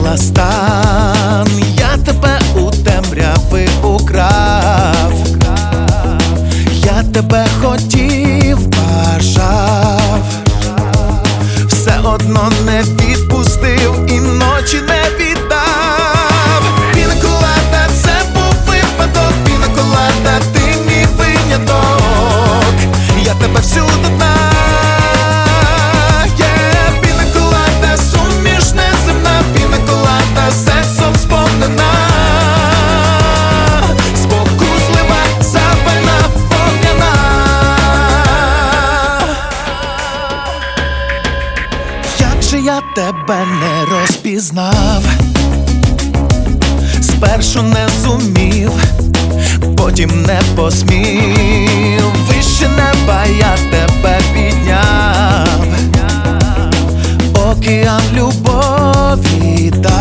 змінила стан, я тебе у темряви украв, я тебе хотів, бажав, все одно не відпустив і ночі не віддав. Пінаколада, це був випадок, пінаколада, ти мій виняток, я тебе всюди знаю. Пінаколада, суміш неземна, пінаколада, сексом сповнена, спокуслива, запальна, вогняна. Як же я тебе не розпізнав, спершу не зумів, потім не посмів, вище неба я тебе підняв, океан любові дав.